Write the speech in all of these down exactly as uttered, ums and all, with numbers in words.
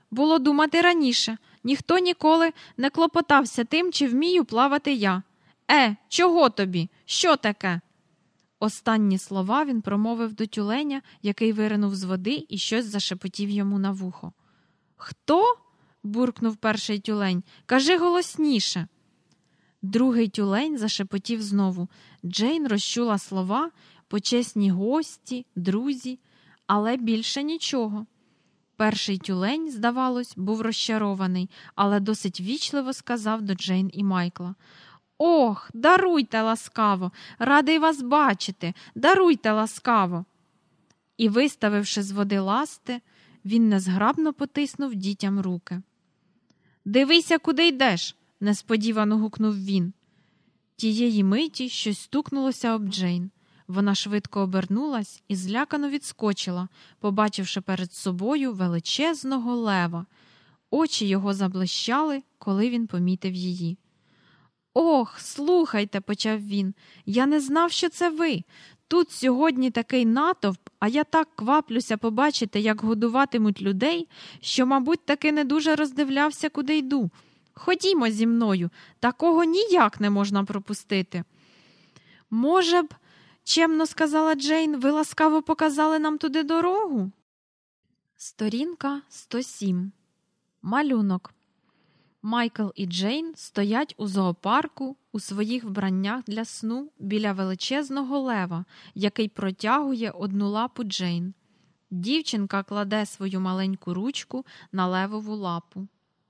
було думати раніше. Ніхто ніколи не клопотався тим, чи вмію плавати я. Е, чого тобі? Що таке?» Останні слова він промовив до тюленя, який виринув з води і щось зашепотів йому на вухо. «Хто?» – буркнув перший тюлень. «Кажи голосніше!» Другий тюлень зашепотів знову. Джейн розчула слова «почесні гості», «друзі», але більше нічого. Перший тюлень, здавалось, був розчарований, але досить вічливо сказав до Джейн і Майкла: «Ох, даруйте ласкаво! Радий вас бачити! Даруйте ласкаво!» І, виставивши з води ласти, він незграбно потиснув дітям руки. «Дивися, куди йдеш!» – несподівано гукнув він. Тієї миті щось стукнулося об Джейн. Вона швидко обернулась і злякано відскочила, побачивши перед собою величезного лева. Очі його заблищали, коли він помітив її. «Ох, слухайте», – почав він, – «я не знав, що це ви. Тут сьогодні такий натовп, а я так кваплюся побачити, як годуватимуть людей, що, мабуть, таки не дуже роздивлявся, куди йду. Ходімо зі мною, такого ніяк не можна пропустити». «Може б, – чемно сказала Джейн, – ви ласкаво показали нам туди дорогу?» Сторінка сто сім. Малюнок. Майкл і Джейн стоять у зоопарку у своїх вбраннях для сну біля величезного лева, який протягує одну лапу Джейн. Дівчинка кладе свою маленьку ручку на левову лапу.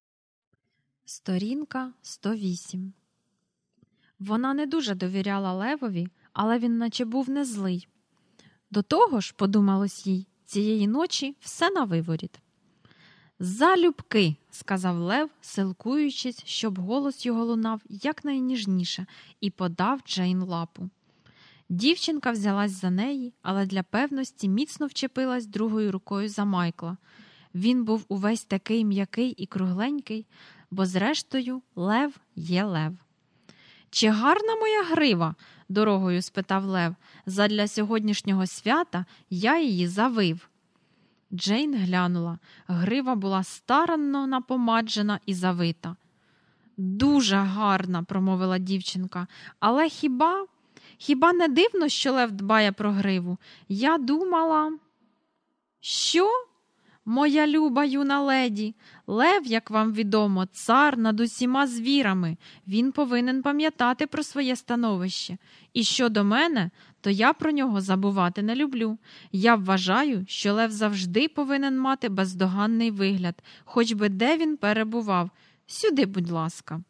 Сторінка сто вісім. Вона не дуже довіряла левові, але він наче був не злий. До того ж, подумалось їй, цієї ночі все на виворіт. «Залюбки», – сказав лев, силкуючись, щоб голос його лунав якнайніжніше, і подав Джейн лапу. Дівчинка взялась за неї, але для певності міцно вчепилась другою рукою за Майкла. Він був увесь такий м'який і кругленький, бо зрештою лев є лев. «Чи гарна моя грива?» – дорогою спитав лев. «Задля сьогоднішнього свята я її завив». Джейн глянула. Грива була старанно напомаджена і завита. «Дуже гарна», – промовила дівчинка. «Але хіба... Хіба не дивно, що лев дбає про гриву? Я думала...» «Що? Моя люба юна леді, лев, як вам відомо, цар над усіма звірами. Він повинен пам'ятати про своє становище. І щодо мене, то я про нього забувати не люблю. Я вважаю, що лев завжди повинен мати бездоганний вигляд, хоч би де він перебував. Сюди, будь ласка».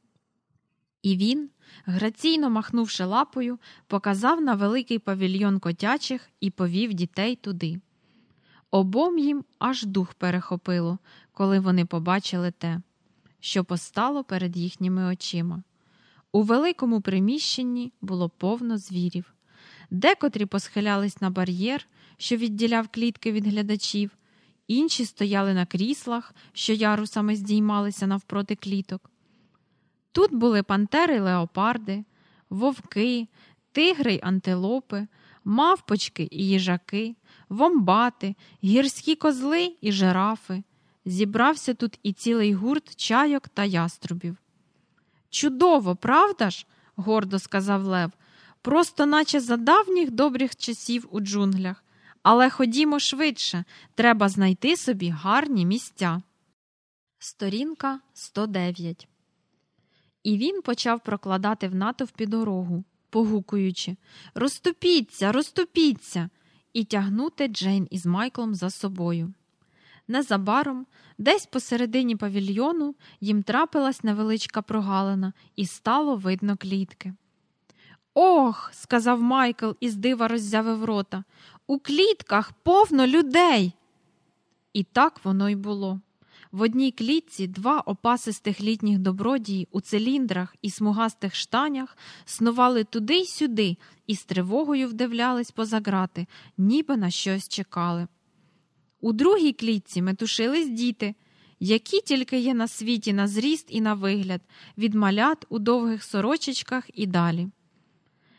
І він, граційно махнувши лапою, показав на великий павільйон котячих і повів дітей туди. Обом їм аж дух перехопило, коли вони побачили те, що постало перед їхніми очима. У великому приміщенні було повно звірів. Декотрі посхилялись на бар'єр, що відділяв клітки від глядачів, інші стояли на кріслах, що ярусами здіймалися навпроти кліток. Тут були пантери й леопарди, вовки, тигри й антилопи, мавпочки і їжаки, вомбати, гірські козли і жирафи. Зібрався тут і цілий гурт чайок та яструбів. «Чудово, правда ж?» – гордо сказав лев. «Просто наче за давніх добрих часів у джунглях. Але ходімо швидше, треба знайти собі гарні місця». Сторінка сто дев'ять. І він почав прокладати в натовпі дорогу, погукуючи «Розступіться, розступіться!» і тягнути Джейн із Майклом за собою. Незабаром, десь посередині павільйону, їм трапилась невеличка прогалина і стало видно клітки. «Ох!» – сказав Майкл і з дива роззявив рота. «У клітках повно людей!» І так воно й було. В одній клітці два опасистих літніх добродії у циліндрах і смугастих штанях снували туди й сюди і з тривогою вдивлялись поза грати, ніби на щось чекали. У другій клітці метушились діти, які тільки є на світі на зріст і на вигляд, від малят у довгих сорочечках і далі.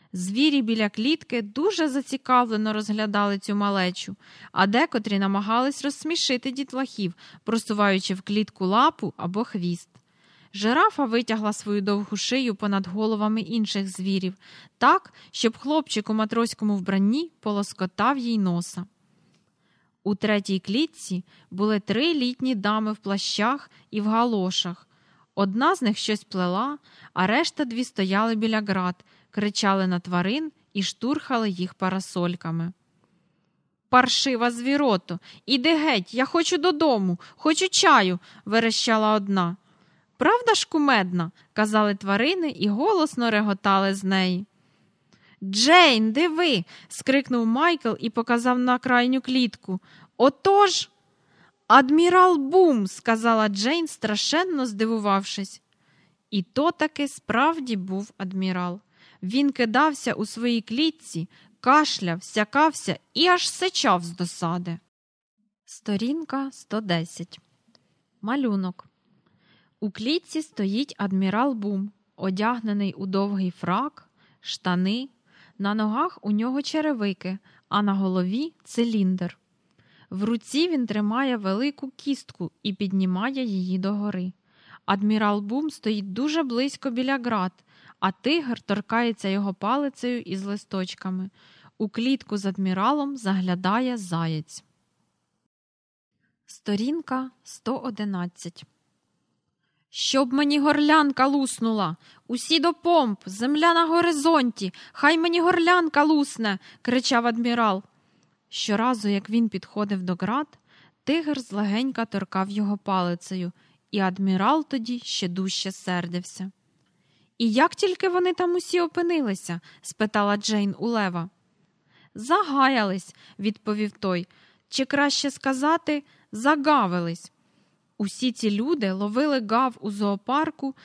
Звірі біля клітки дуже зацікавлено розглядали цю малечу, а декотрі намагались розсмішити дітлахів, просуваючи в клітку лапу або хвіст. Жирафа витягла свою довгу шию понад головами інших звірів, так, щоб хлопчик у матроському вбранні полоскотав їй носа. У третій клітці були три літні дами в плащах і в галошах. Одна з них щось плела, а решта дві стояли біля град, кричали на тварин і штурхали їх парасольками. «Паршива звірото! Іди геть! Я хочу додому! Хочу чаю!» – верещала одна. «Правда ж кумедна?» – казали тварини і голосно реготали з неї. «Джейн, диви!» – скрикнув Майкл і показав на крайню клітку. «Отож!» «Адмірал Бум!» – сказала Джейн, страшенно здивувавшись. І то таки справді був адмірал. Він кидався у своїй клітці, кашляв, сякався і аж сичав з досади. Сторінка сто десять. Малюнок. У клітці стоїть адмірал Бум, одягнений у довгий фрак, штани, на ногах у нього черевики, а на голові циліндр. В руці він тримає велику кістку і піднімає її догори. Адмірал Бум стоїть дуже близько біля град, а тигр торкається його палицею із листочками. У клітку з адміралом заглядає заєць. Сторінка сто одинадцять. «Щоб мені горлянка луснула! Усі до помп! Земля на горизонті! Хай мені горлянка лусне!» – кричав адмірал. Щоразу, як він підходив до град, тигр злегенька торкав його палицею, і адмірал тоді ще дужче сердився. «І як тільки вони там усі опинилися?» – спитала Джейн у лева. «Загаялись», – відповів той, – «чи краще сказати, загавились». Усі ці люди ловили гав у зоопарку,